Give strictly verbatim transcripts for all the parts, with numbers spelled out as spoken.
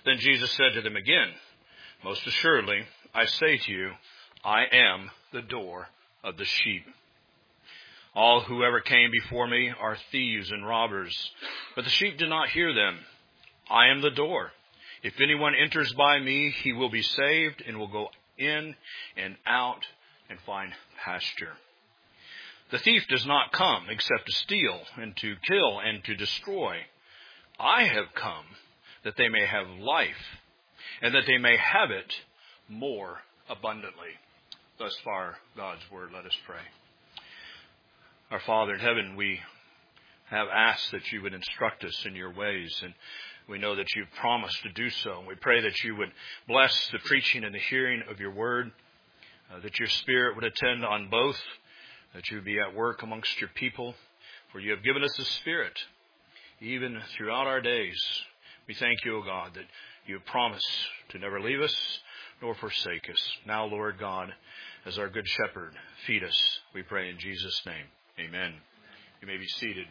Then Jesus said to them again, most assuredly, I say to you, I am the door of the sheep. All who ever came before me are thieves and robbers, but the sheep did not hear them. I am the door. If anyone enters by me, he will be saved and will go in and out and find pasture. The thief does not come except to steal and to kill and to destroy. I have come that they may have life and that they may have it more abundantly. Thus far, God's word. Let us pray. Our Father in heaven, we have asked that you would instruct us in your ways, and we know that you've promised to do so. And we pray that you would bless the preaching and the hearing of your word, uh, that your Spirit would attend on both, that you would be at work amongst your people, for you have given us a Spirit, even throughout our days. We thank you, O God, that you have promised to never leave us nor forsake us. Now, Lord God, as our good shepherd, feed us, we pray in Jesus' name. Amen. You may be seated.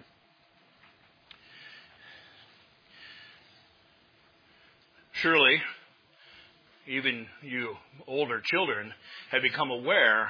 Surely, even you older children have become aware,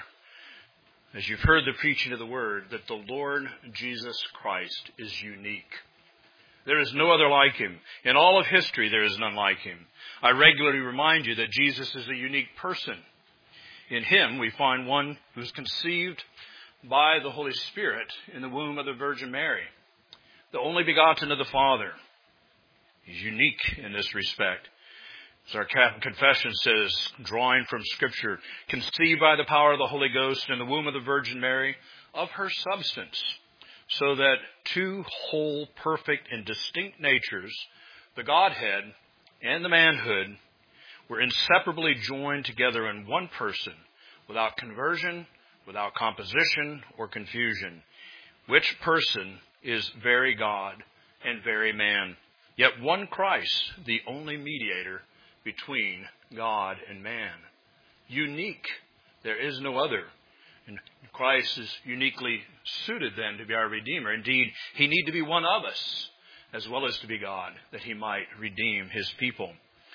as you've heard the preaching of the word, that the Lord Jesus Christ is unique. There is no other like him. In all of history, there is none like him. I regularly remind you that Jesus is a unique person. In him, we find one who is conceived by the Holy Spirit in the womb of the Virgin Mary, the only begotten of the Father. He's unique in this respect. As our confession says, drawing from Scripture, conceived by the power of the Holy Ghost in the womb of the Virgin Mary, of her substance, so that two whole, perfect, and distinct natures, the Godhead and the manhood, were inseparably joined together in one person, without conversion, without composition or confusion, which person is very God and very man, yet one Christ, the only mediator between God and man. Unique. There is no other. And Christ is uniquely suited then to be our Redeemer. Indeed, he need to be one of us as well as to be God, that he might redeem his people.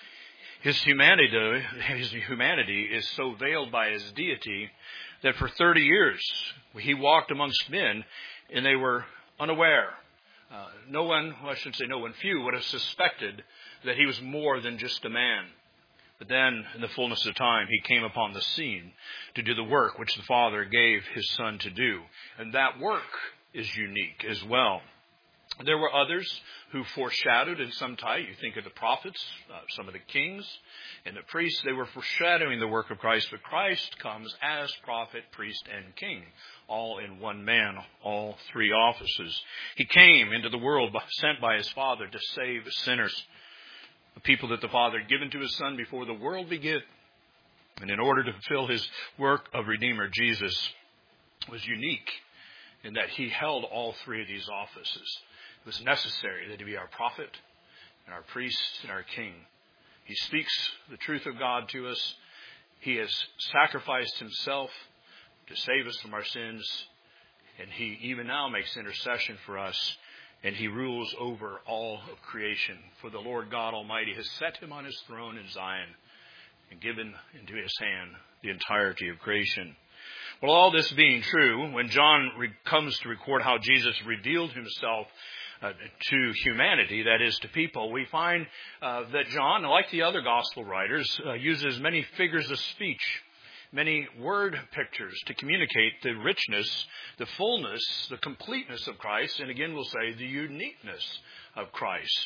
His humanity, his humanity is so veiled by his deity that for thirty years he walked amongst men and they were unaware. Uh, no one, well, I shouldn't say no one, few would have suspected that he was more than just a man. But then, in the fullness of time, he came upon the scene to do the work which the Father gave his Son to do. And that work is unique as well. There were others who foreshadowed in some type. You think of the prophets, uh, some of the kings, and the priests. They were foreshadowing the work of Christ. But Christ comes as prophet, priest, and king, all in one man, all three offices. He came into the world sent by his Father to save sinners, the people that the Father had given to his Son before the world began. And in order to fulfill his work of Redeemer, Jesus was unique in that he held all three of these offices. It was necessary that he be our prophet and our priest and our king. He speaks the truth of God to us. He has sacrificed himself to save us from our sins. And he even now makes intercession for us. And he rules over all of creation. For the Lord God Almighty has set him on his throne in Zion and given into his hand the entirety of creation. Well, all this being true, when John re- comes to record how Jesus revealed himself uh, to humanity, that is to people, we find uh, that John, like the other gospel writers, uh, uses many figures of speech, many word pictures to communicate the richness, the fullness, the completeness of Christ, and again we'll say the uniqueness of Christ.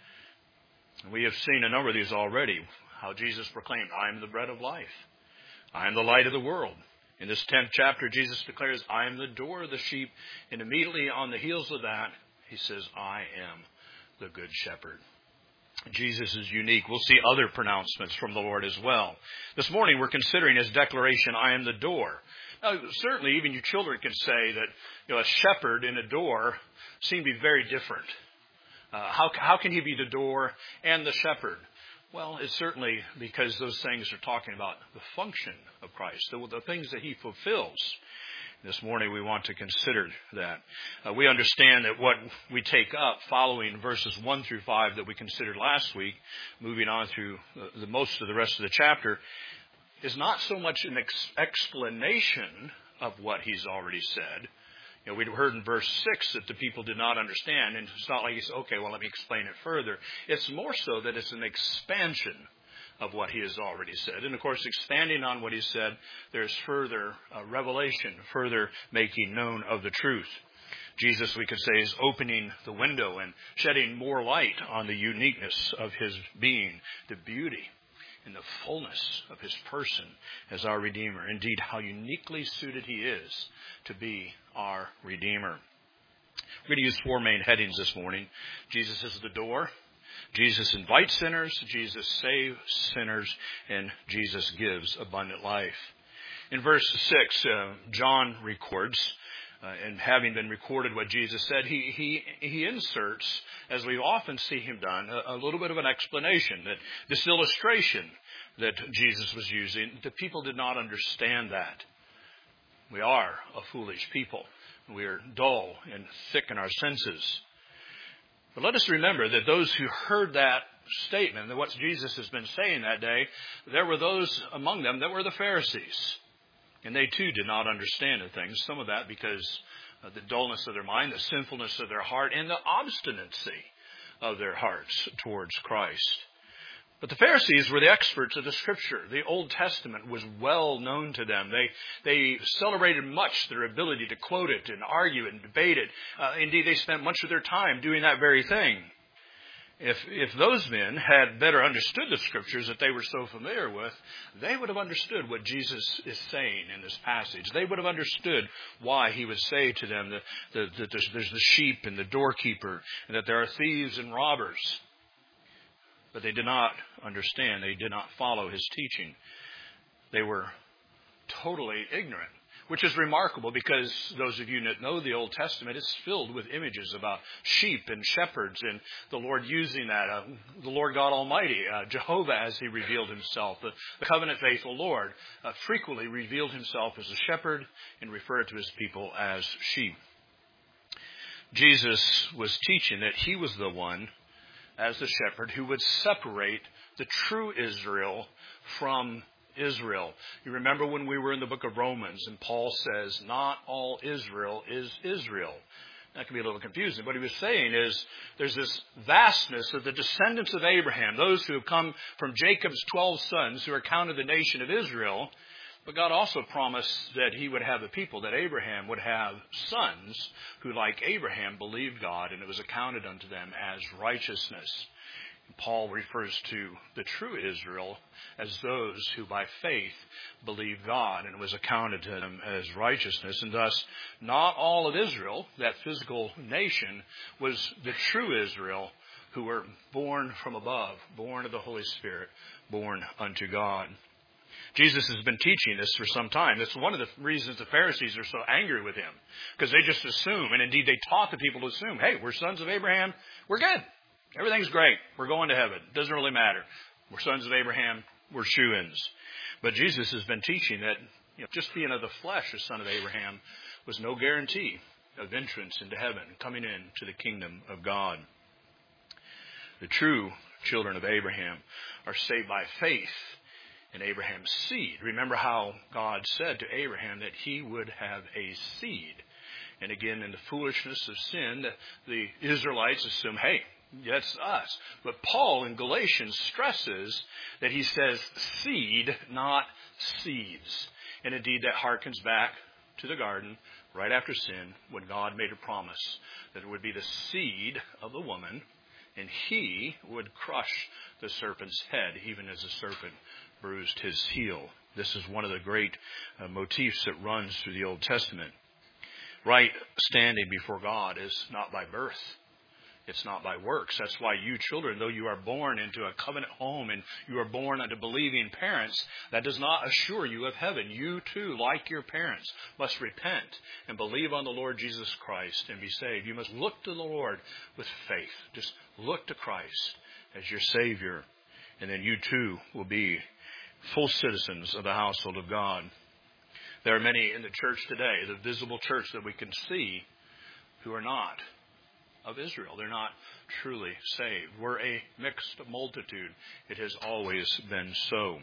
And we have seen a number of these already, how Jesus proclaimed, I am the bread of life. I am the light of the world. In this tenth chapter, Jesus declares, I am the door of the sheep. And immediately on the heels of that, he says, I am the good shepherd. Jesus is unique. We'll see other pronouncements from the Lord as well. This morning, we're considering his declaration, I am the door. Now, certainly, even you children can say that, you know, a shepherd and a door seem to be very different. Uh, how, how can he be the door and the shepherd? Well, it's certainly because those things are talking about the function of Christ, the, the things that he fulfills. This morning we want to consider that. Uh, we understand that what we take up following verses one through five that we considered last week, moving on through uh, the most of the rest of the chapter, is not so much an ex- explanation of what he's already said. You know, we'd heard in verse six that the people did not understand, and it's not like he said, okay, well, let me explain it further. It's more so that it's an expansion of what he has already said. And, of course, expanding on what he said, there's further uh, revelation, further making known of the truth. Jesus, we could say, is opening the window and shedding more light on the uniqueness of his being, the beauty and the fullness of his person as our Redeemer. Indeed, how uniquely suited he is to be our Redeemer. We're going to use four main headings this morning. Jesus is the door. Jesus invites sinners, Jesus saves sinners, and Jesus gives abundant life. In verse six, uh, John records, uh, and having been recorded what Jesus said, he he he inserts, as we often see him done, a, a little bit of an explanation, that this illustration that Jesus was using, the people did not understand that. We are a foolish people. We are dull and thick in our senses. But let us remember that those who heard that statement, that what Jesus has been saying that day, there were those among them that were the Pharisees. And they too did not understand the things. Some of that because of the dullness of their mind, the sinfulness of their heart, and the obstinacy of their hearts towards Christ. But the Pharisees were the experts of the Scripture. The Old Testament was well known to them. They they celebrated much their ability to quote it and argue it and debate it. Uh, indeed, they spent much of their time doing that very thing. If if those men had better understood the Scriptures that they were so familiar with, they would have understood what Jesus is saying in this passage. They would have understood why he would say to them that, that, that there's, there's the sheep and the doorkeeper, and that there are thieves and robbers. But they did not understand. They did not follow his teaching. They were totally ignorant, which is remarkable because those of you that know the Old Testament, it's filled with images about sheep and shepherds and the Lord using that. Uh, the Lord God Almighty, uh, Jehovah as he revealed himself, the, the covenant faithful Lord, uh, frequently revealed himself as a shepherd and referred to his people as sheep. Jesus was teaching that he was the one as the shepherd who would separate the true Israel from Israel. You remember when we were in the book of Romans and Paul says, not all Israel is Israel. That can be a little confusing. What he was saying is there's this vastness of the descendants of Abraham, those who have come from Jacob's twelve sons who are counted the nation of Israel. But God also promised that he would have a people, that Abraham would have sons who, like Abraham, believed God, and it was accounted unto them as righteousness. Paul refers to the true Israel as those who by faith believed God, and it was accounted to them as righteousness. And thus, not all of Israel, that physical nation, was the true Israel who were born from above, born of the Holy Spirit, born unto God. Jesus has been teaching this for some time. That's one of the reasons the Pharisees are so angry with him, because they just assume, and indeed they taught the people to assume, hey, we're sons of Abraham, we're good. Everything's great. We're going to heaven. It doesn't really matter. We're sons of Abraham, we're shoo-ins. But Jesus has been teaching that, you know, just being of the flesh, a son of Abraham, was no guarantee of entrance into heaven, coming into the kingdom of God. The true children of Abraham are saved by faith in Abraham's seed. Remember how God said to Abraham that he would have a seed. And again, in the foolishness of sin, the Israelites assume, hey, that's us. But Paul in Galatians stresses that he says seed, not seeds. And indeed, that harkens back to the garden right after sin, when God made a promise that it would be the seed of the woman, and he would crush the serpent's head, even as the serpent bruised his heel. This is one of the great uh, motifs that runs through the Old Testament. Right standing before God is not by birth. It's not by works. That's why you children, though you are born into a covenant home and you are born unto believing parents, that does not assure you of heaven. You too, like your parents, must repent and believe on the Lord Jesus Christ and be saved. You must look to the Lord with faith. Just look to Christ as your Savior, and then you too will be full citizens of the household of God. There are many in the church today, the visible church that we can see, who are not of Israel. They're not truly saved. We're a mixed multitude. It has always been so.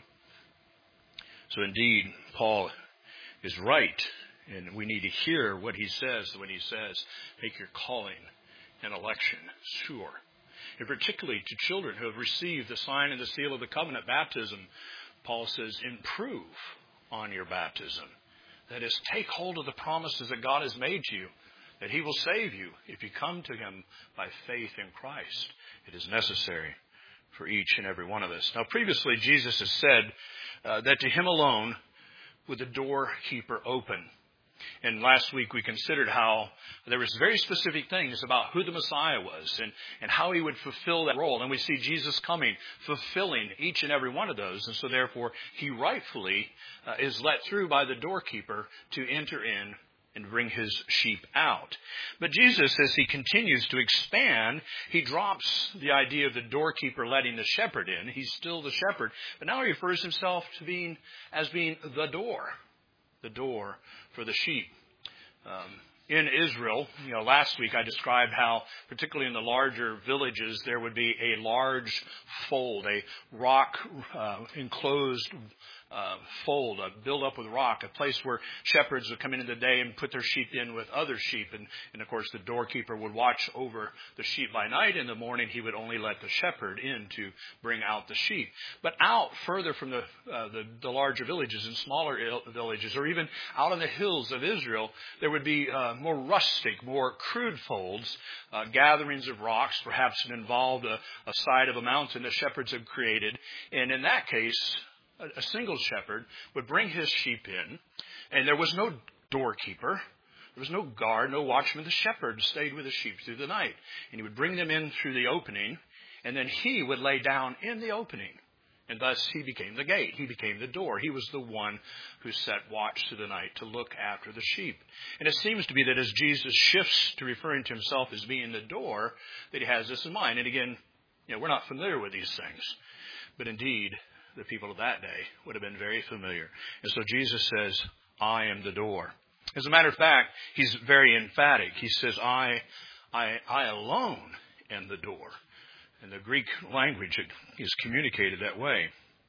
So indeed, Paul is right, and we need to hear what he says when he says, make your calling and election sure. And particularly to children who have received the sign and the seal of the covenant, baptism, Paul says, improve on your baptism. That is, take hold of the promises that God has made to you, that he will save you if you come to him by faith in Christ. It is necessary for each and every one of us. Now, previously, Jesus has said uh, that to him alone would the doorkeeper open. And last week we considered how there was very specific things about who the Messiah was and, and how he would fulfill that role. And we see Jesus coming, fulfilling each and every one of those. And so therefore, he rightfully uh, is let through by the doorkeeper to enter in and bring his sheep out. But Jesus, as he continues to expand, he drops the idea of the doorkeeper letting the shepherd in. He's still the shepherd. But now he refers himself to being as being the door. The door for the sheep. Um, in Israel, you know, last week I described how, particularly in the larger villages, there would be a large fold, a rock uh, enclosed uh, fold, uh, built up with rock, a place where shepherds would come in in the day and put their sheep in with other sheep. And, and of course, the doorkeeper would watch over the sheep by night. In the morning, he would only let the shepherd in to bring out the sheep. But out further from the, uh, the, the larger villages and smaller villages, or even out on the hills of Israel, there would be uh, more rustic, more crude folds, uh, gatherings of rocks, perhaps it involved a, a side of a mountain the shepherds had created. And in that case, a, a single shepherd would bring his sheep in, and there was no doorkeeper. There was no guard, no watchman. The shepherd stayed with the sheep through the night. And he would bring them in through the opening, and then he would lay down in the opening. And thus he became the gate. He became the door. He was the one who set watch through the night to look after the sheep. And it seems to be that as Jesus shifts to referring to himself as being the door, that he has this in mind. And again, you know, we're not familiar with these things. But indeed, the people of that day would have been very familiar. And so Jesus says, I am the door. As a matter of fact, he's very emphatic. He says, I, I, I alone am the door. In the Greek language, it is communicated that way.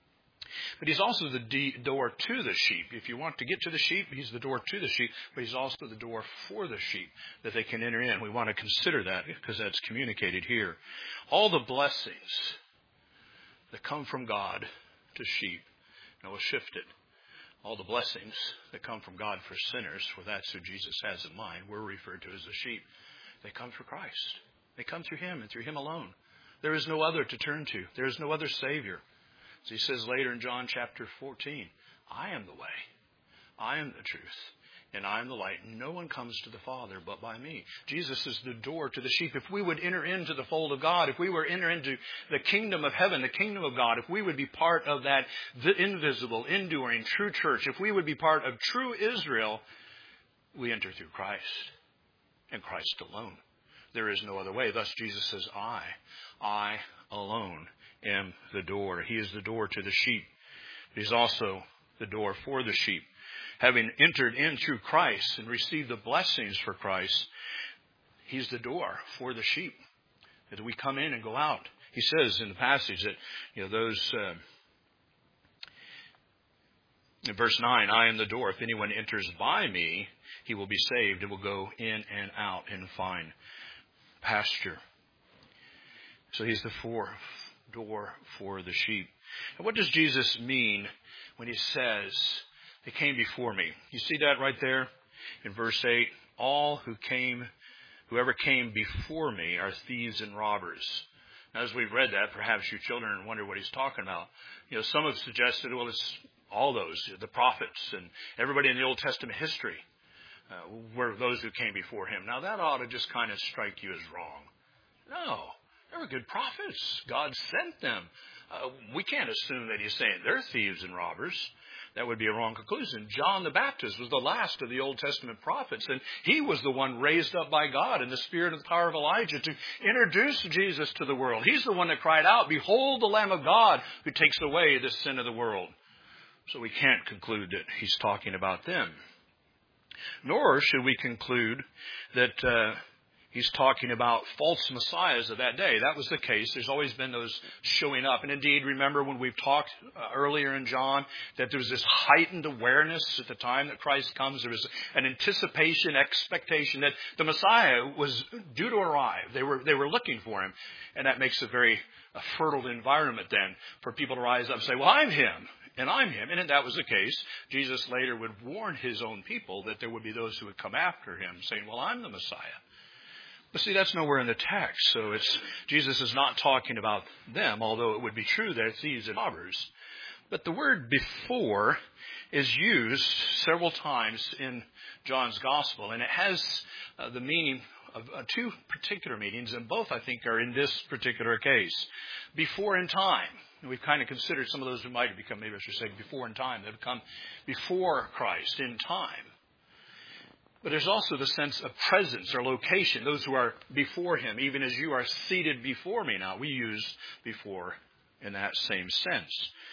But he's also the de- door to the sheep. If you want to get to the sheep, he's the door to the sheep, but he's also the door for the sheep that they can enter in. We want to consider that because that's communicated here. All the blessings that come from God to sheep, and we'll shift it. All the blessings that come from God for sinners, for that's who Jesus has in mind, we're referred to as the sheep. They come through Christ. They come through him and through him alone. There is no other to turn to. There is no other Savior. As he says later in John chapter fourteen, I am the way, I am the truth, and I am the light. No one comes to the Father but by me. Jesus is the door to the sheep. If we would enter into the fold of God, if we were to enter into the kingdom of heaven, the kingdom of God, if we would be part of that invisible, enduring, true church, if we would be part of true Israel, we enter through Christ and Christ alone. There is no other way. Thus Jesus says, I, I alone am the door. He is the door to the sheep. He's also the door for the sheep. Having entered in through Christ and received the blessings for Christ, he's the door for the sheep. As we come in and go out. He says in the passage that, you know, those, uh, in verse nine, I am the door. If anyone enters by me, he will be saved and will go in and out and find pasture. So he's the for, door for the sheep. And what does Jesus mean when he says, they came before me? You see that right there in verse eight? All who came, whoever came before me are thieves and robbers. Now, as we've read that, perhaps you children wonder what he's talking about. You know, some have suggested, well, it's all those, the prophets and everybody in the Old Testament history. Uh, were those who came before him. Now, that ought to just kind of strike you as wrong. No, they were good prophets. God sent them. Uh, we can't assume that he's saying they're thieves and robbers. That would be a wrong conclusion. John the Baptist was the last of the Old Testament prophets, and he was the one raised up by God in the spirit and the power of Elijah to introduce Jesus to the world. He's the one that cried out, behold the Lamb of God who takes away the sin of the world. So we can't conclude that he's talking about them. Nor should we conclude that uh, he's talking about false messiahs of that day. That was the case. There's always been those showing up. And indeed, remember when we've talked uh, earlier in John that there was this heightened awareness at the time that Christ comes. There was an anticipation, expectation that the Messiah was due to arrive. They were, they were looking for him. And that makes a very a fertile environment then for people to rise up and say, well, I'm him. And I'm him. And if that was the case, Jesus later would warn his own people that there would be those who would come after him saying, well, I'm the Messiah. But see, that's nowhere in the text. So it's Jesus is not talking about them, although it would be true they're thieves and robbers. But the word before is used several times in John's gospel. And it has uh, the meaning of uh, two particular meanings. And both, I think, are in this particular case. Before in time. And we've kind of considered some of those who might have become, maybe I should say, before in time. They've come before Christ in time. But there's also the sense of presence or location. Those who are before him, even as you are seated before me now. We use before in that same sense.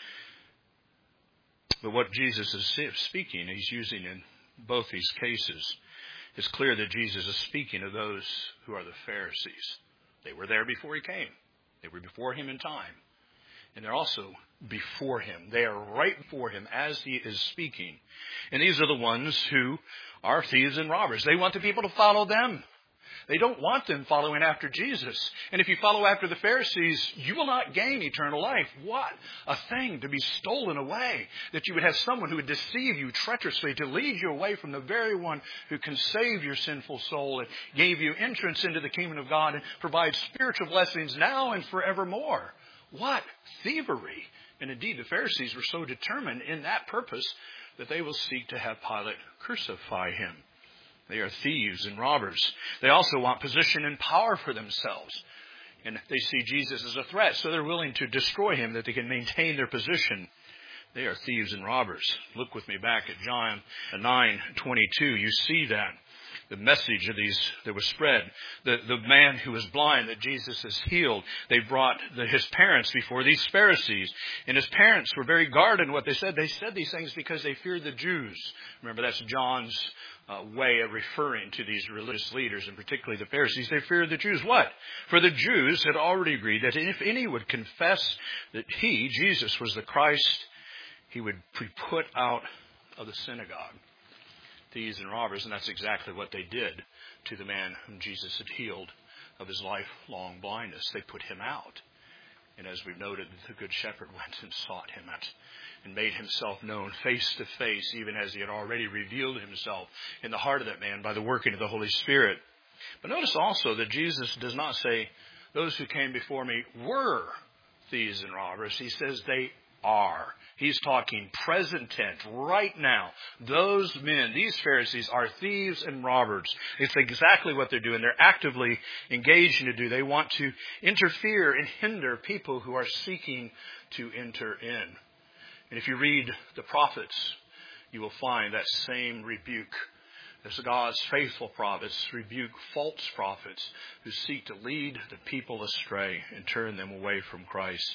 But what Jesus is speaking, he's using in both these cases. It's clear that Jesus is speaking of those who are the Pharisees. They were there before he came. They were before him in time. And they're also before him. They are right before him as he is speaking. And these are the ones who are thieves and robbers. They want the people to follow them. They don't want them following after Jesus. And if you follow after the Pharisees, you will not gain eternal life. What a thing to be stolen away. That you would have someone who would deceive you treacherously to lead you away from the very one who can save your sinful soul and gave you entrance into the kingdom of God and provide spiritual blessings now and forevermore. What thievery! And indeed, the Pharisees were so determined in that purpose that they will seek to have Pilate crucify him. They are thieves and robbers. They also want position and power for themselves. And they see Jesus as a threat, so they're willing to destroy him that they can maintain their position. They are thieves and robbers. Look with me back at John nine twenty-two. You see that. The message of these that was spread. The, the man who was blind that Jesus has healed. They brought the, his parents before these Pharisees. And his parents were very guarded in what they said. They said these things because they feared the Jews. Remember, that's John's uh, way of referring to these religious leaders, and particularly the Pharisees. They feared the Jews. What? For the Jews had already agreed that if any would confess that he, Jesus, was the Christ, he would be put out of the synagogue. Thieves and robbers, and that's exactly what they did to the man whom Jesus had healed of his lifelong blindness. They put him out. And as we've noted, the Good Shepherd went and sought him out and made himself known face to face, even as he had already revealed himself in the heart of that man by the working of the Holy Spirit. But notice also that Jesus does not say, those who came before me were thieves and robbers. He says they are. He's talking present tense, right now. Those men, these Pharisees, are thieves and robbers. It's exactly what they're doing. They're actively engaged to do. They want to interfere and hinder people who are seeking to enter in. And if you read the prophets, you will find that same rebuke. As God's faithful prophets rebuke false prophets who seek to lead the people astray and turn them away from Christ.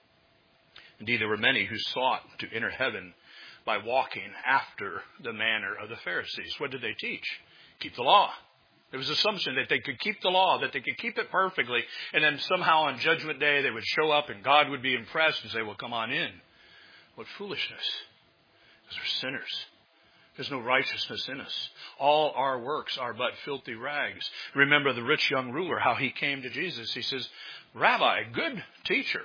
Indeed, there were many who sought to enter heaven by walking after the manner of the Pharisees. What did they teach? Keep the law. There was an assumption that they could keep the law, that they could keep it perfectly, and then somehow on Judgment Day they would show up and God would be impressed and say, well, come on in. What foolishness. Because we're sinners. There's no righteousness in us. All our works are but filthy rags. Remember the rich young ruler, how he came to Jesus. He says, Rabbi, good teacher,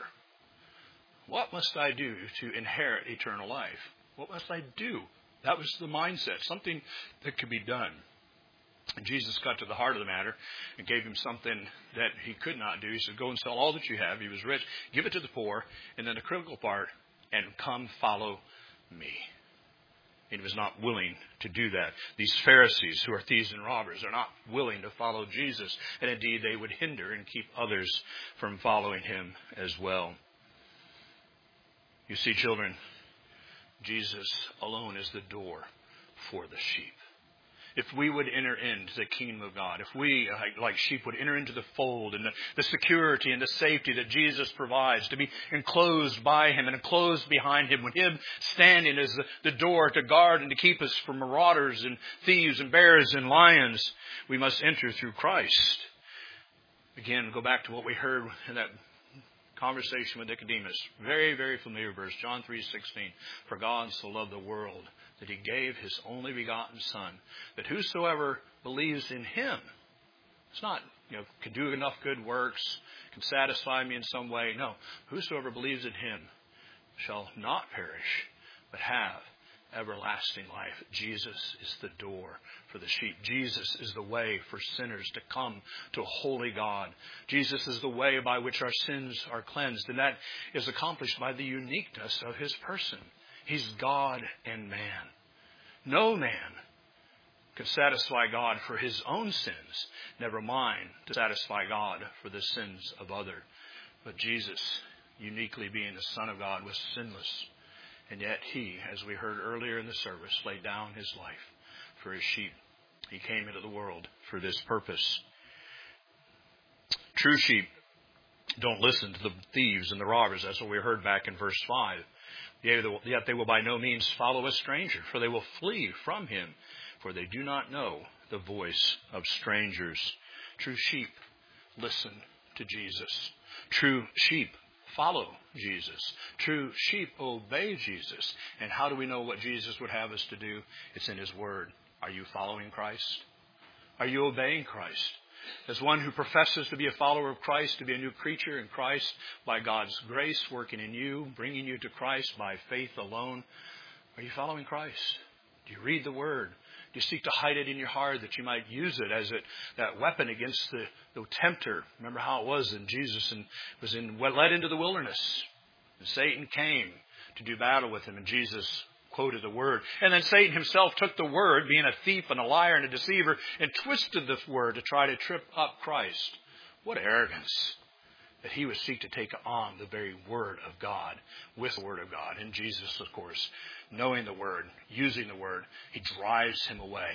what must I do to inherit eternal life? What must I do? That was the mindset, something that could be done. And Jesus got to the heart of the matter and gave him something that he could not do. He said, go and sell all that you have. He was rich. Give it to the poor. And then the critical part, and come follow me. And he was not willing to do that. These Pharisees, who are thieves and robbers, are not willing to follow Jesus. And indeed, they would hinder and keep others from following him as well. You see, children, Jesus alone is the door for the sheep. if we would enter into the kingdom of God, if we, like sheep, would enter into the fold and the, the security and the safety that Jesus provides, to be enclosed by Him and enclosed behind Him, with Him standing as the, the door to guard and to keep us from marauders and thieves and bears and lions, we must enter through Christ. Again, go back to what we heard in that conversation with Nicodemus. Very, very familiar verse, John three sixteen. For God so loved the world that He gave His only begotten Son, that whosoever believes in Him, it's not, you know, can do enough good works, can satisfy me in some way. No, whosoever believes in Him shall not perish, but have everlasting life. Jesus is the door for the sheep. Jesus is the way for sinners to come to a holy God. Jesus is the way by which our sins are cleansed, and that is accomplished by the uniqueness of His person. He's God and man. No man can satisfy God for his own sins, never mind to satisfy God for the sins of others. But Jesus, uniquely being the Son of God, was sinless. And yet He, as we heard earlier in the service, laid down His life for His sheep. He came into the world for this purpose. True sheep don't listen to the thieves and the robbers. That's what we heard back in verse five. Yet they will by no means follow a stranger, for they will flee from him, for they do not know the voice of strangers. True sheep listen to Jesus. True sheep follow Jesus. True sheep obey Jesus. And how do we know what Jesus would have us to do? It's in His Word. Are you following Christ? Are you obeying Christ? As one who professes to be a follower of Christ, to be a new creature in Christ, by God's grace working in you, bringing you to Christ by faith alone, are you following Christ? Do you read the Word? Do you seek to hide it in your heart that you might use it as it, that weapon against the, the tempter? Remember how it was in Jesus and was in, led into the wilderness. And Satan came to do battle with Him, and Jesus quoted the Word. And then Satan himself took the Word, being a thief and a liar and a deceiver, and twisted the Word to try to trip up Christ. What arrogance that he would seek to take on the very Word of God with the Word of God. And Jesus, of course, knowing the Word, using the Word, He drives him away.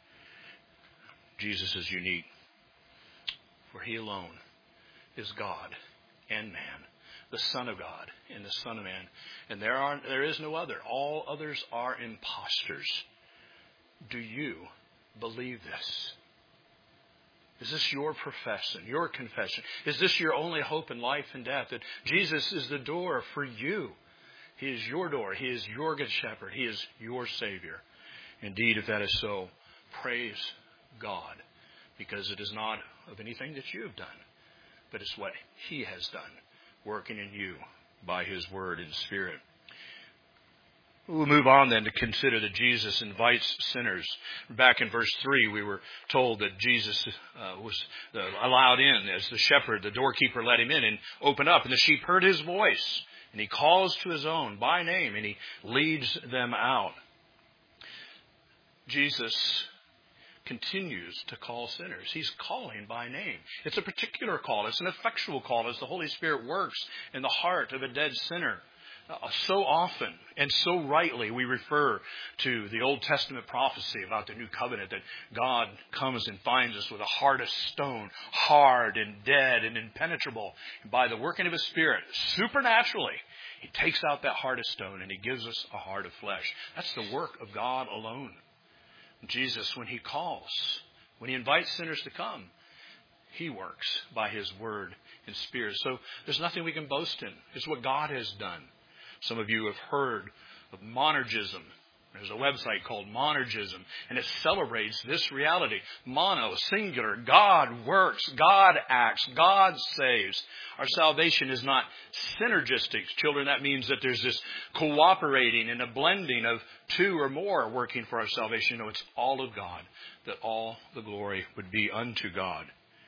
Jesus is unique, for He alone is God and man, the Son of God and the Son of Man. And there are there is no other. All others are impostors. Do you believe this? Is this your profession, your confession? Is this your only hope in life and death? That Jesus is the door for you. He is your door. He is your good shepherd. He is your Savior. Indeed, if that is so, praise God, because it is not of anything that you have done, but it's what He has done, working in you by His Word and Spirit. We'll move on then to consider that Jesus invites sinners. Back in verse three, we were told that Jesus uh, was uh, allowed in as the shepherd. The doorkeeper let Him in and opened up, and the sheep heard His voice. And He calls to His own by name, and He leads them out. Jesus continues to call sinners. He's calling by name. It's a particular call. It's an effectual call as the Holy Spirit works in the heart of a dead sinner. Uh, so often and so rightly we refer to the Old Testament prophecy about the new covenant, that God comes and finds us with a heart of stone, hard and dead and impenetrable. And by the working of His Spirit, supernaturally, He takes out that heart of stone and He gives us a heart of flesh. That's the work of God alone. Jesus, when He calls, when He invites sinners to come, He works by His Word and Spirit. So there's nothing we can boast in. It's what God has done. Some of you have heard of monergism. There's a website called Monergism, and it celebrates this reality. Mono, singular. God works. God acts. God saves. Our salvation is not synergistic, children. That means that there's this cooperating and a blending of two or more working for our salvation. No, it's all of God, that all the glory would be unto God.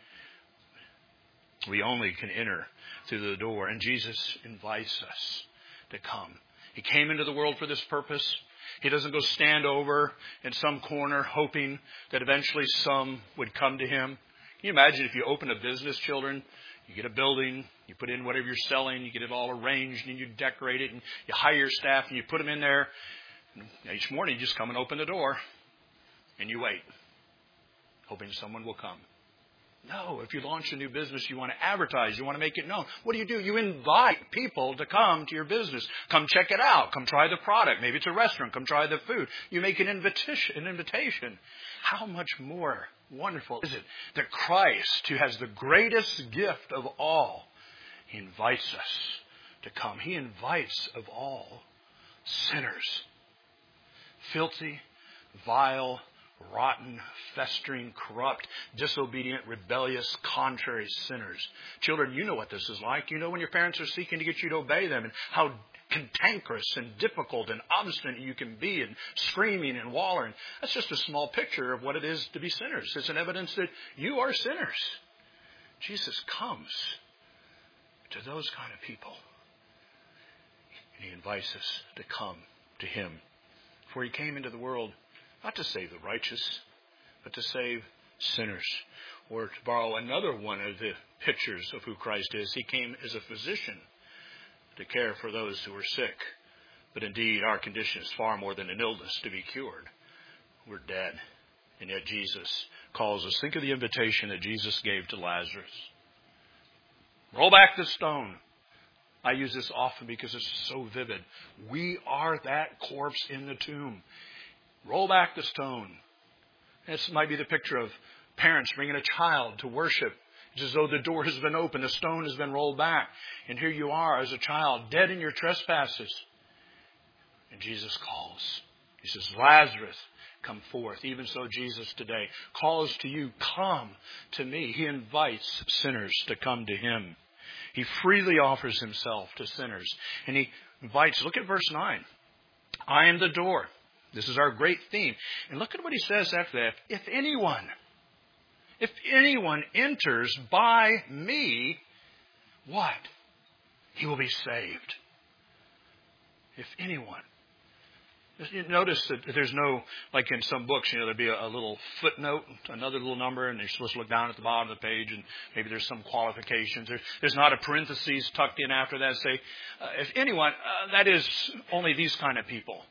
We only can enter through the door, and Jesus invites us to come. He came into the world for this purpose. He doesn't go stand over in some corner hoping that eventually some would come to Him. Can you imagine if you open a business, children? You get a building, you put in whatever you're selling, you get it all arranged, and you decorate it, and you hire your staff, and you put them in there. And each morning you just come and open the door. and you wait, hoping someone will come. No, if you launch a new business, you want to advertise, you want to make it known. What do you do? You invite people to come to your business. Come check it out. Come try the product. Maybe it's a restaurant. Come try the food. You make an invitation. An invitation. How much more wonderful is it that Christ, who has the greatest gift of all, He invites us to come. He invites of all sinners. Filthy, vile, rotten, festering, corrupt, disobedient, rebellious, contrary sinners. Children, you know what this is like. You know when your parents are seeking to get you to obey them and how cantankerous and difficult and obstinate you can be and screaming and wallering. That's just a small picture of what it is to be sinners. It's an evidence that you are sinners. Jesus comes to those kind of people. And He invites us to come to Him. For He came into the world not to save the righteous, but to save sinners. Or to borrow another one of the pictures of who Christ is, He came as a physician to care for those who are sick. But indeed, our condition is far more than an illness to be cured. We're dead. And yet Jesus calls us. Think of the invitation that Jesus gave to Lazarus. Roll back the stone. I use this often because it's so vivid. We are that corpse in the tomb. Roll back the stone. This might be the picture of parents bringing a child to worship. It's as though the door has been opened, the stone has been rolled back. And here you are as a child, dead in your trespasses. And Jesus calls. He says, Lazarus, come forth. Even so, Jesus today calls to you, come to me. He invites sinners to come to Him. He freely offers Himself to sinners. And He invites, look at verse nine. I am the door. This is our great theme. And look at what He says after that. If anyone, if anyone enters by me, what? He will be saved. If anyone. You notice that there's no, like in some books, you know, there'd be a, a little footnote, another little number, and you're supposed to look down at the bottom of the page, and maybe there's some qualifications. There, there's not a parenthesis tucked in after that. Say, uh, if anyone, uh, that is only these kind of people.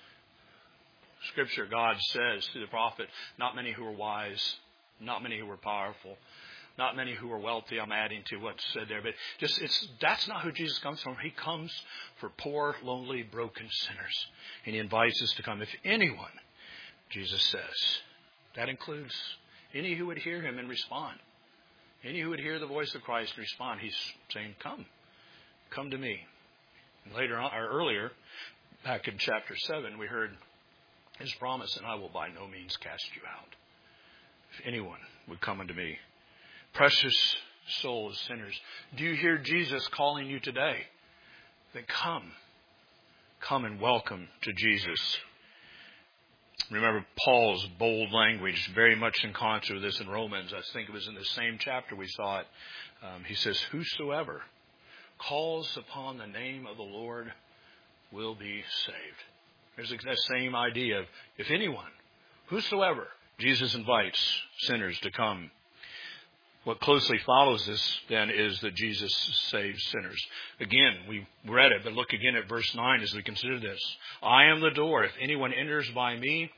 Scripture, God says through the prophet, not many who are wise, not many who are powerful, not many who are wealthy. I'm adding to what's said there, but just it's that's not who Jesus comes from. He comes for poor, lonely, broken sinners, and He invites us to come. If anyone, Jesus says, that includes any who would hear Him and respond, any who would hear the voice of Christ and respond. He's saying, "Come, come to me." And later on, or earlier, back in chapter seven, we heard His promise, and I will by no means cast you out. If anyone would come unto me, precious soul of sinners, do you hear Jesus calling you today? Then come, come and welcome to Jesus. Remember Paul's bold language, very much in concert with this in Romans. I think it was in the same chapter we saw it. Um, he says, whosoever calls upon the name of the Lord will be saved. There's that same idea of if anyone, whosoever, Jesus invites sinners to come. What closely follows this then is that Jesus saves sinners. Again, we read it, but look again at verse nine as we consider this. I am the door. If anyone enters by me,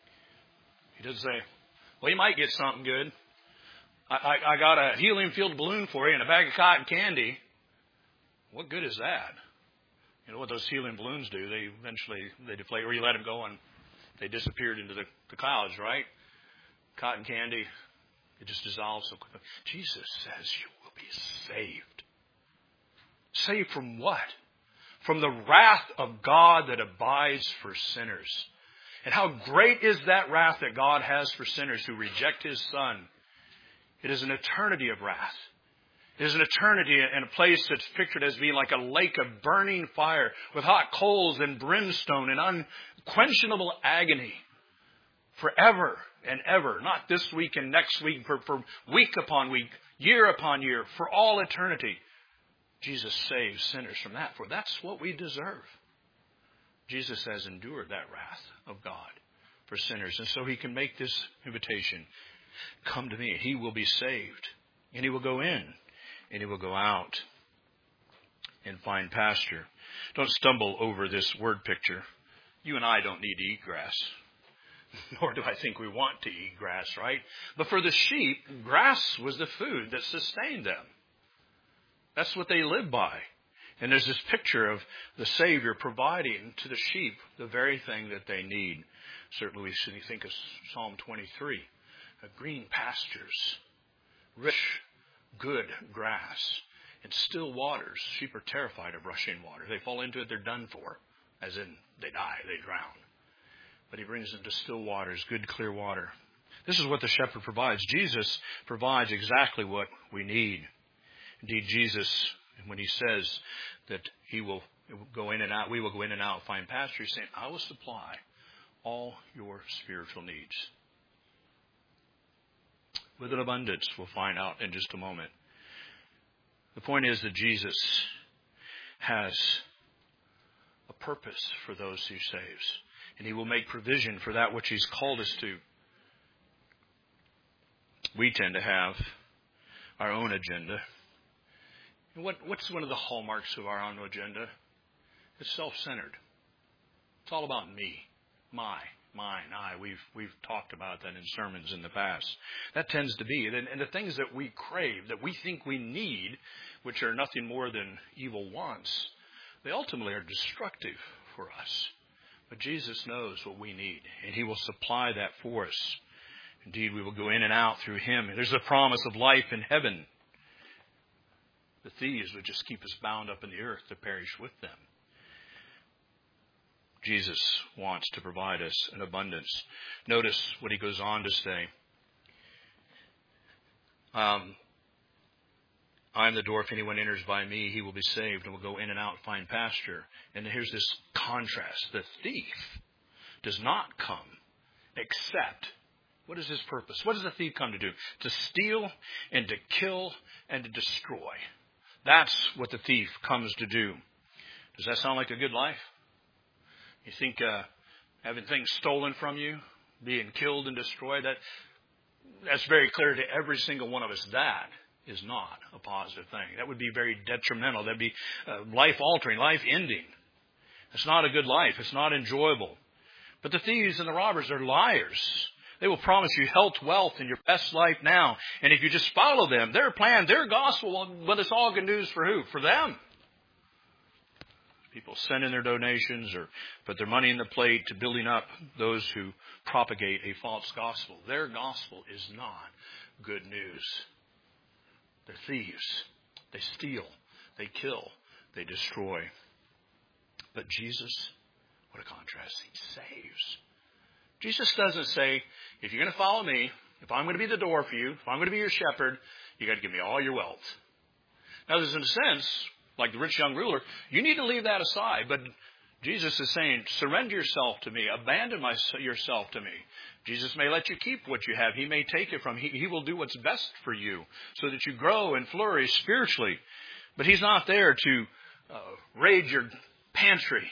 He doesn't say, well, you might get something good. I, I, I got a helium-filled balloon for you and a bag of cotton candy. What good is that? You know what those helium balloons do? They eventually, they deflate, or you let them go and they disappeared into the, the clouds, right? Cotton candy, it just dissolves so quickly. Jesus says you will be saved. Saved from what? From the wrath of God that abides for sinners. And how great is that wrath that God has for sinners who reject His Son? It is an eternity of wrath. It is an eternity in a place that's pictured as being like a lake of burning fire with hot coals and brimstone and unquenchable agony forever and ever. Not this week and next week, for, for week upon week, year upon year, for all eternity. Jesus saves sinners from that, for that's what we deserve. Jesus has endured that wrath of God for sinners, and so He can make this invitation. Come to me. He will be saved, and He will go in. And He will go out and find pasture. Don't stumble over this word picture. You and I don't need to eat grass. Nor do I think we want to eat grass, right? But for the sheep, grass was the food that sustained them. That's what they lived by. And there's this picture of the Savior providing to the sheep the very thing that they need. Certainly we should think of Psalm twenty-three. Green pastures, rich, good grass, and still waters. Sheep are terrified of rushing water. They fall into it, they're done for. As in, they die, they drown. But he brings them to still waters, good, clear water. This is what the shepherd provides. Jesus provides exactly what we need. Indeed, Jesus, when he says that he will go in and out, we will go in and out, find pasture, he's saying, I will supply all your spiritual needs. With an abundance, we'll find out in just a moment. The point is that Jesus has a purpose for those he saves. And he will make provision for that which he's called us to. We tend to have our own agenda. And what, what's one of the hallmarks of our own agenda? It's self-centered. It's all about me, my, mine, I. We've we've talked about that in sermons in the past. That tends to be. And, and the things that we crave, that we think we need, which are nothing more than evil wants, they ultimately are destructive for us. But Jesus knows what we need, and he will supply that for us. Indeed, we will go in and out through him. There's a promise of life in heaven. The thieves would just keep us bound up in the earth to perish with them. Jesus wants to provide us an abundance. Notice what he goes on to say. Um, I am the door. If anyone enters by me, he will be saved and will go in and out and find pasture. And here's this contrast. The thief does not come except, what is his purpose? What does the thief come to do? To steal and to kill and to destroy. That's what the thief comes to do. Does that sound like a good life? You think uh, having things stolen from you, being killed and destroyed, that that's very clear to every single one of us. That is not a positive thing. That would be very detrimental. That would be uh, life-altering, life-ending. It's not a good life. It's not enjoyable. But the thieves and the robbers are liars. They will promise you health, wealth, and your best life now. And if you just follow them, their plan, their gospel, well, it's all good news for who? For them. People send in their donations or put their money in the plate to building up those who propagate a false gospel. Their gospel is not good news. They're thieves. They steal. They kill. They destroy. But Jesus, what a contrast. He saves. Jesus doesn't say, if you're going to follow me, if I'm going to be the door for you, if I'm going to be your shepherd, you got to give me all your wealth. Now, there's in a sense, like the rich young ruler, you need to leave that aside. But Jesus is saying, surrender yourself to me. Abandon my, yourself to me. Jesus may let you keep what you have. He may take it from you. He, he will do what's best for you so that you grow and flourish spiritually. But he's not there to uh, raid your pantry.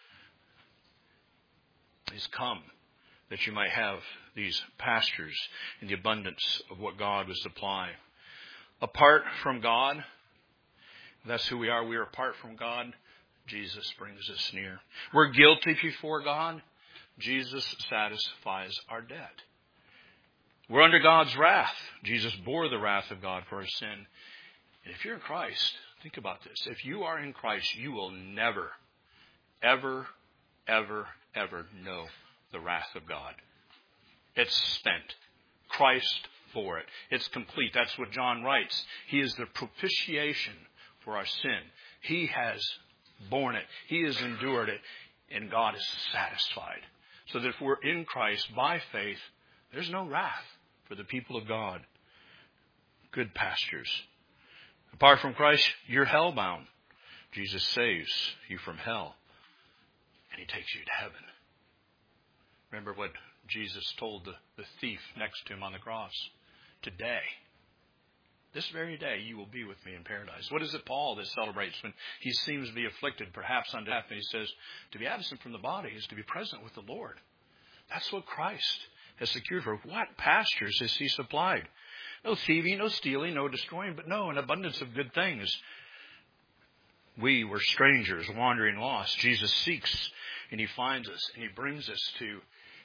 He's come that you might have these pastures in the abundance of what God would supply. Apart from God, that's who we are. We are apart from God. Jesus brings us near. We're guilty before God. Jesus satisfies our debt. We're under God's wrath. Jesus bore the wrath of God for our sin. And if you're in Christ, think about this. If you are in Christ, you will never, ever, ever, ever know the wrath of God. It's spent. Christ bore it. It's complete. That's what John writes. He is the propitiation for our sin. He has borne it. He has endured it. And God is satisfied. So that if we're in Christ by faith, there's no wrath for the people of God. Good pastures. Apart from Christ, you're hellbound. Jesus saves you from hell. And he takes you to heaven. Remember what Jesus told the, the thief next to him on the cross. Today, this very day, you will be with me in paradise. What is it Paul that celebrates when he seems to be afflicted, perhaps unto death? And he says, to be absent from the body is to be present with the Lord. That's what Christ has secured for. What pastures has he supplied? No thieving, no stealing, no destroying, but no, an abundance of good things. We were strangers, wandering lost. Jesus seeks and he finds us and he brings us to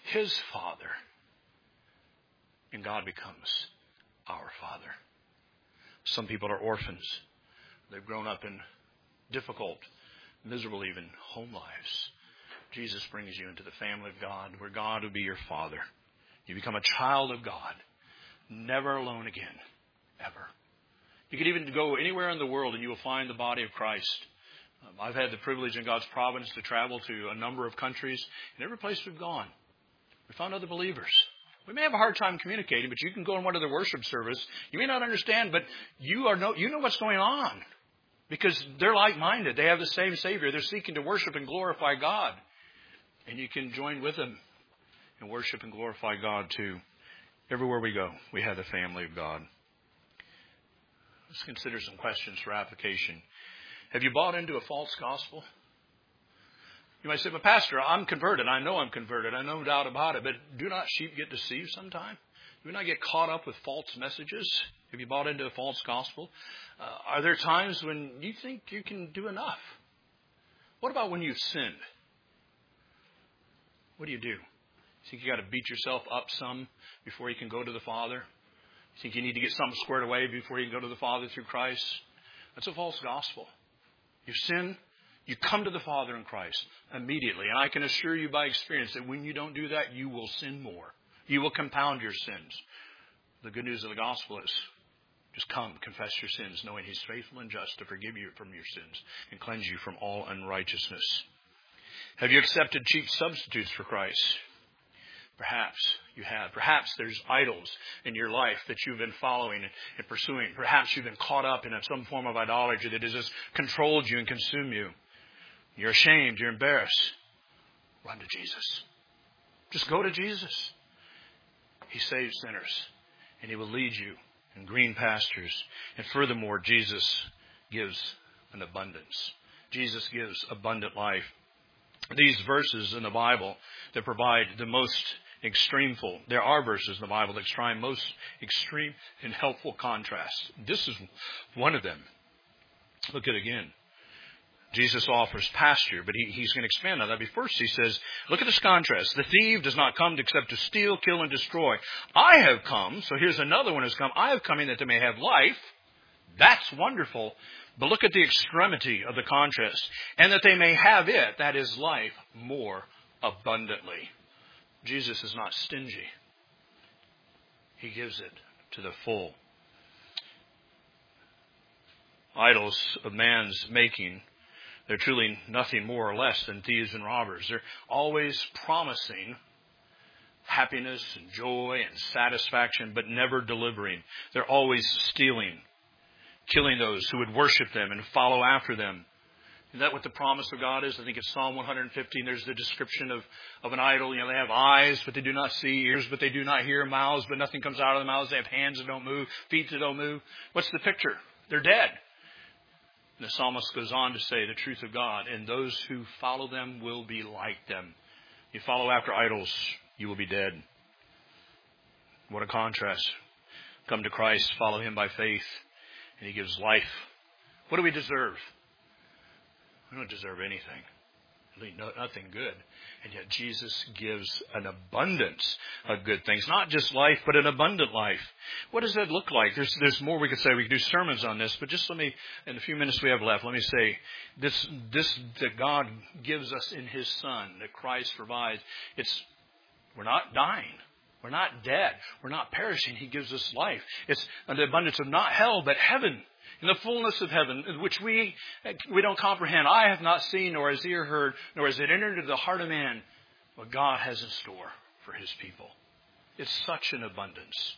His Father. And God becomes our Father. Some people are orphans. They've grown up in difficult, miserable even, home lives. Jesus brings you into the family of God, where God will be your Father. You become a child of God. Never alone again. Ever. You could even go anywhere in the world and you will find the body of Christ. Um, I've had the privilege in God's providence to travel to a number of countries. And every place we've gone, we found other believers. We may have a hard time communicating, but you can go in one of their worship service. You may not understand, but you are know, you know what's going on. Because they're like-minded. They have the same Savior. They're seeking to worship and glorify God. And you can join with them and worship and glorify God too. Everywhere we go, we have the family of God. Let's consider some questions for application. Have you bought into a false gospel? You might say, but Pastor, I'm converted. I know I'm converted. I know no doubt about it. But do not sheep get deceived sometime? Do we not get caught up with false messages? Have you bought into a false gospel? Uh, are there times when you think you can do enough? What about when you've sinned? What do you do? You think you got to beat yourself up some before you can go to the Father? You think you need to get something squared away before you can go to the Father through Christ? That's a false gospel. You sin, you come to the Father in Christ immediately. And I can assure you by experience that when you don't do that, you will sin more. You will compound your sins. The good news of the gospel is just come, confess your sins, knowing He's faithful and just to forgive you from your sins and cleanse you from all unrighteousness. Have you accepted cheap substitutes for Christ? Perhaps you have. Perhaps there's idols in your life that you've been following and pursuing. Perhaps you've been caught up in some form of idolatry that has just controlled you and consumed you. You're ashamed. You're embarrassed. Run to Jesus. Just go to Jesus. He saves sinners, and He will lead you in green pastures. And furthermore, Jesus gives an abundance. Jesus gives abundant life. These verses in the Bible that provide the most extremeful. There are verses in the Bible that try most extreme and helpful contrast. This is one of them. Look at it again. Jesus offers pasture, but he, he's going to expand on that. But first he says, look at this contrast. The thief does not come except to steal, kill, and destroy. I have come, so here's another one who's come. I have come in that they may have life. That's wonderful. But look at the extremity of the contrast. And that they may have it, that is life, more abundantly. Jesus is not stingy. He gives it to the full. Idols of man's making, they're truly nothing more or less than thieves and robbers. They're always promising happiness and joy and satisfaction, but never delivering. They're always stealing, killing those who would worship them and follow after them. Is that what the promise of God is? I think it's Psalm one fifteen. There's the description of, of an idol. You know, they have eyes, but they do not see, ears, but they do not hear, mouths, but nothing comes out of the mouths. They have hands that don't move, feet that don't move. What's the picture? They're dead. And the psalmist goes on to say the truth of God, and those who follow them will be like them. You follow after idols, you will be dead. What a contrast. Come to Christ, follow Him by faith, and He gives life. What do we deserve? We don't deserve anything. No, nothing good. And yet Jesus gives an abundance of good things. Not just life, but an abundant life. What does that look like? There's there's more we could say. We could do sermons on this. But just let me, in the few minutes we have left, let me say this, this that God gives us in His Son, that Christ provides, it's, we're not dying. We're not dead. We're not perishing. He gives us life. It's an abundance of not hell, but heaven. In the fullness of heaven, which we we don't comprehend. I have not seen, nor has ear heard, nor has it entered into the heart of man what God has in store for His people. It's such an abundance.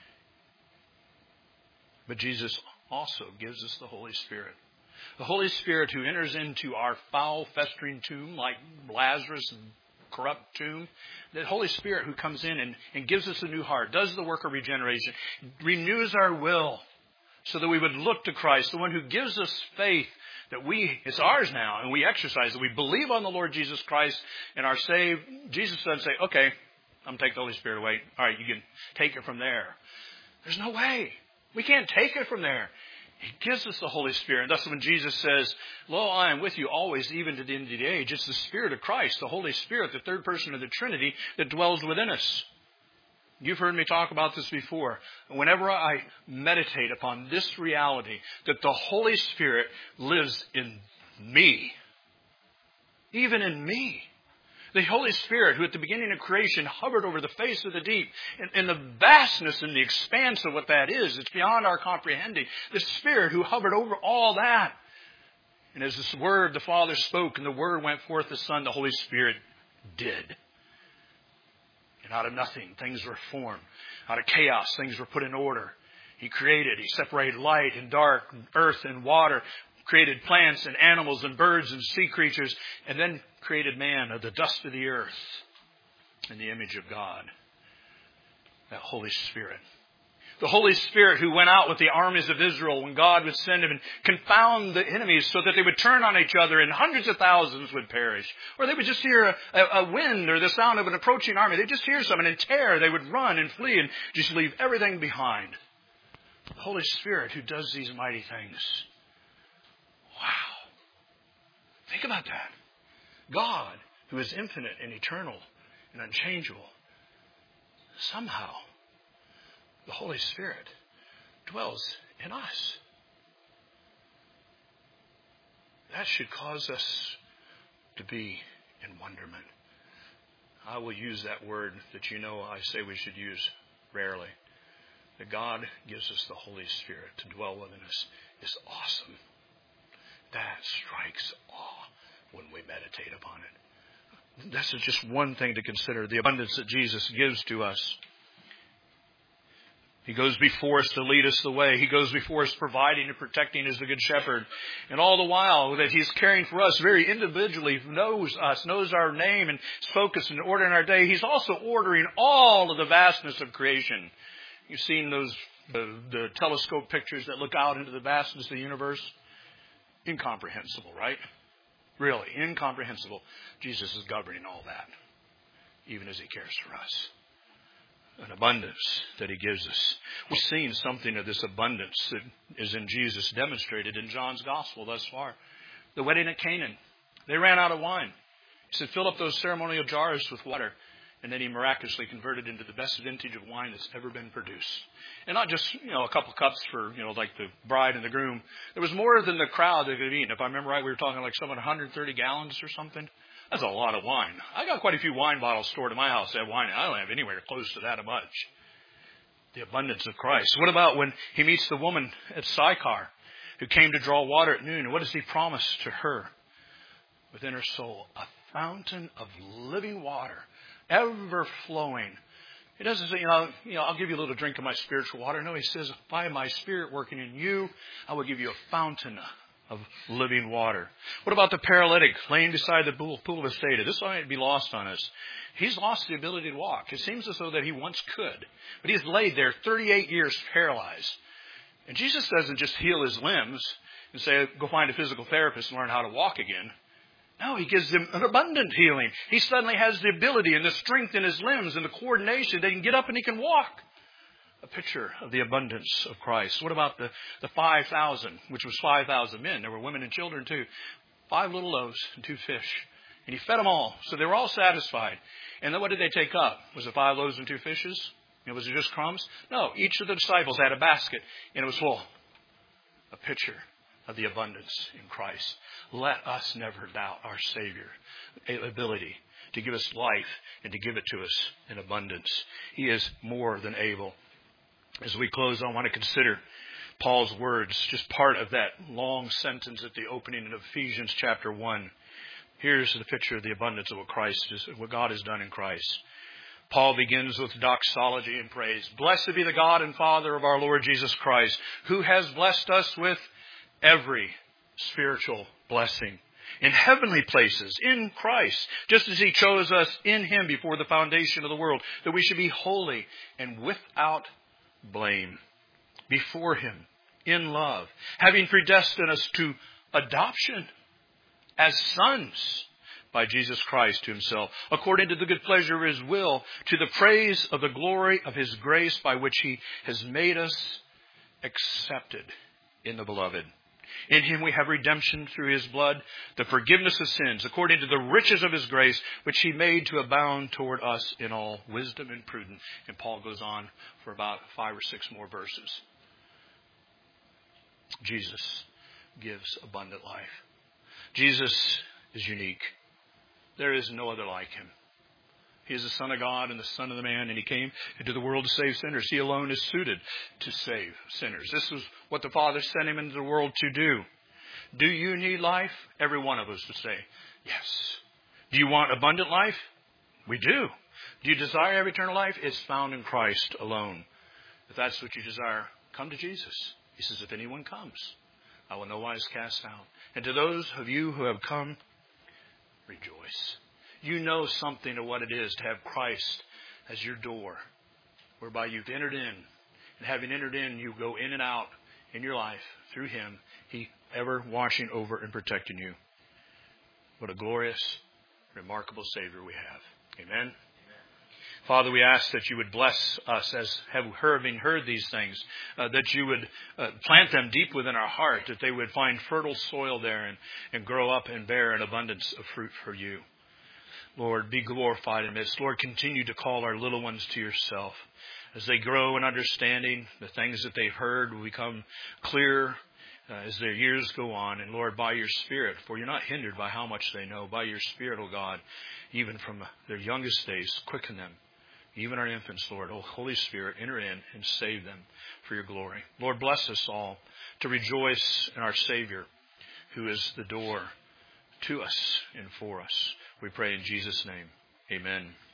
But Jesus also gives us the Holy Spirit. The Holy Spirit who enters into our foul, festering tomb, like Lazarus' corrupt tomb. The Holy Spirit who comes in and, and gives us a new heart, does the work of regeneration, renews our will, so that we would look to Christ, the one who gives us faith that we, it's ours now, and we exercise it. We believe on the Lord Jesus Christ and are saved. Jesus doesn't say, okay, I'm going to take the Holy Spirit away. All right, you can take it from there. There's no way. We can't take it from there. He gives us the Holy Spirit. And thus when Jesus says, lo, I am with you always, even to the end of the age, it's the Spirit of Christ, the Holy Spirit, the third person of the Trinity that dwells within us. You've heard me talk about this before. Whenever I meditate upon this reality, that the Holy Spirit lives in me, even in me. The Holy Spirit, who at the beginning of creation hovered over the face of the deep, and, and the vastness and the expanse of what that is, it's beyond our comprehending. The Spirit who hovered over all that. And as this Word, the Father spoke, and the Word went forth, the Son, the Holy Spirit did. And out of nothing, things were formed. Out of chaos, things were put in order. He created, He separated light and dark, earth and water, created plants and animals and birds and sea creatures, and then created man of the dust of the earth in the image of God. That Holy Spirit. The Holy Spirit who went out with the armies of Israel when God would send Him and confound the enemies so that they would turn on each other and hundreds of thousands would perish. Or they would just hear a, a, a wind or the sound of an approaching army. They'd just hear something and tear. They would run and flee and just leave everything behind. The Holy Spirit who does these mighty things. Wow. Think about that. God, who is infinite and eternal and unchangeable, somehow the Holy Spirit dwells in us. That should cause us to be in wonderment. I will use that word that you know I say we should use rarely. That God gives us the Holy Spirit to dwell within us is awesome. That strikes awe when we meditate upon it. That's just one thing to consider, the abundance that Jesus gives to us. He goes before us to lead us the way. He goes before us providing and protecting as the Good Shepherd. And all the while that He's caring for us very individually, knows us, knows our name and is focused and ordering our day. He's also ordering all of the vastness of creation. You've seen those the, the telescope pictures that look out into the vastness of the universe? Incomprehensible, right? Really, incomprehensible. Jesus is governing all that, even as He cares for us. An abundance that He gives us. We've seen something of this abundance that is in Jesus demonstrated in John's Gospel thus far. The wedding at Canaan. They ran out of wine. He said, fill up those ceremonial jars with water. And then He miraculously converted into the best vintage of wine that's ever been produced. And not just, you know, a couple cups for, you know, like the bride and the groom. There was more than the crowd that could have eaten. If I remember right, we were talking like some one hundred thirty gallons or something. That's a lot of wine. I got quite a few wine bottles stored in my house that have wine. I don't have anywhere close to that much. The abundance of Christ. What about when He meets the woman at Sychar who came to draw water at noon? And what does He promise to her? Within her soul, a fountain of living water, ever flowing. He doesn't say, you know, you know, I'll give you a little drink of my spiritual water. No, He says, by my Spirit working in you, I will give you a fountain of living water. What about the paralytic laying beside the pool, pool of Bethesda? This might be lost on us. He's lost the ability to walk. It seems as though that he once could. But he's laid there thirty-eight years paralyzed. And Jesus doesn't just heal his limbs and say, go find a physical therapist and learn how to walk again. No, He gives him an abundant healing. He suddenly has the ability and the strength in his limbs and the coordination that he can get up and he can walk. A picture of the abundance of Christ. What about the, the five thousand, which was five thousand men? There were women and children too. Five little loaves and two fish. And He fed them all. So they were all satisfied. And then what did they take up? Was it five loaves and two fishes? You know, was it just crumbs? No, each of the disciples had a basket and it was full. A picture of the abundance in Christ. Let us never doubt our Savior's ability to give us life and to give it to us in abundance. He is more than able. As we close, I want to consider Paul's words, just part of that long sentence at the opening of Ephesians chapter one. Here's the picture of the abundance of what Christ is, what God has done in Christ. Paul begins with doxology and praise. Blessed be the God and Father of our Lord Jesus Christ, who has blessed us with every spiritual blessing in heavenly places in Christ, just as He chose us in Him before the foundation of the world, that we should be holy and without blame before Him in love, having predestined us to adoption as sons by Jesus Christ to Himself, according to the good pleasure of His will, to the praise of the glory of His grace, by which He has made us accepted in the Beloved. In him we have redemption through his blood, the forgiveness of sins, according to the riches of his grace, which he made to abound toward us in all wisdom and prudence. And Paul goes on for about five or six more verses. Jesus gives abundant life. Jesus is unique. There is no other like him. He is the Son of God and the Son of the Man, and he came into the world to save sinners. He alone is suited to save sinners. This is what the Father sent him into the world to do. Do you need life? Every one of us would say, yes. Do you want abundant life? We do. Do you desire eternal life? It's found in Christ alone. If that's what you desire, come to Jesus. He says, if anyone comes, I will no wise cast out. And to those of you who have come, rejoice. You know something of what it is to have Christ as your door, whereby you've entered in. And having entered in, you go in and out in your life through him. He ever watching over and protecting you. What a glorious, remarkable Savior we have. Amen. Amen. Father, we ask that you would bless us as having heard these things, uh, that you would uh, plant them deep within our heart, that they would find fertile soil there and, and grow up and bear an abundance of fruit for you. Lord, be glorified in this. Lord, continue to call our little ones to yourself. As they grow in understanding, the things that they've heard will become clearer uh, as their years go on. And Lord, by your Spirit, for you're not hindered by how much they know, by your Spirit, O God, even from their youngest days, quicken them. Even our infants, Lord, O Holy Spirit, enter in and save them for your glory. Lord, bless us all to rejoice in our Savior, who is the door to us and for us. We pray in Jesus' name. Amen.